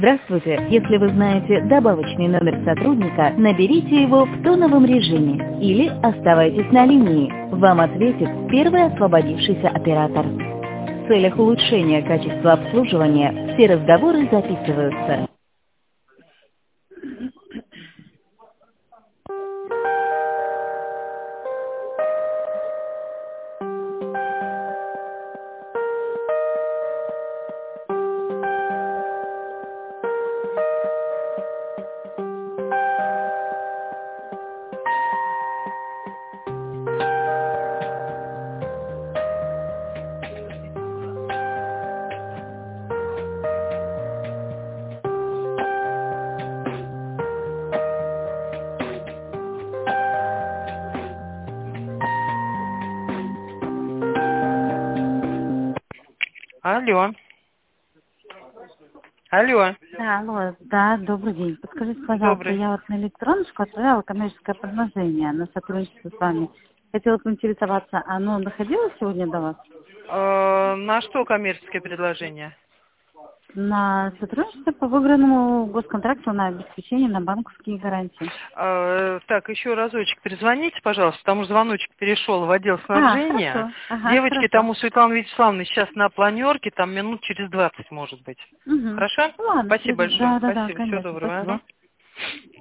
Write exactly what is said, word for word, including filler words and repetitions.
Здравствуйте! Если вы знаете добавочный номер сотрудника, наберите его в тоновом режиме или оставайтесь на линии. Вам ответит первый освободившийся оператор. В целях улучшения качества обслуживания все разговоры записываются. Алло. Алло. Да, алло, да, добрый день. Подскажите, пожалуйста, Добрый. я вот на электроночку отправила коммерческое предложение на сотрудничество с вами. Хотела поинтересоваться, оно доходило сегодня до вас? Э, на что коммерческое предложение? На сотрудничество по выигранному госконтракту на обеспечение на банковские гарантии. Э, так, еще разочек перезвоните, пожалуйста, потому что звоночек перешел в отдел А, снабжения. хорошо. Ага, Девочки, хорошо. там у Светланы Вячеславовны сейчас на планерке, там минут через двадцать, может быть. Угу. Хорошо? Ладно, Спасибо свяжу. большое. Да, да, да, Спасибо. Всего конечно, доброго. спасибо. Ага.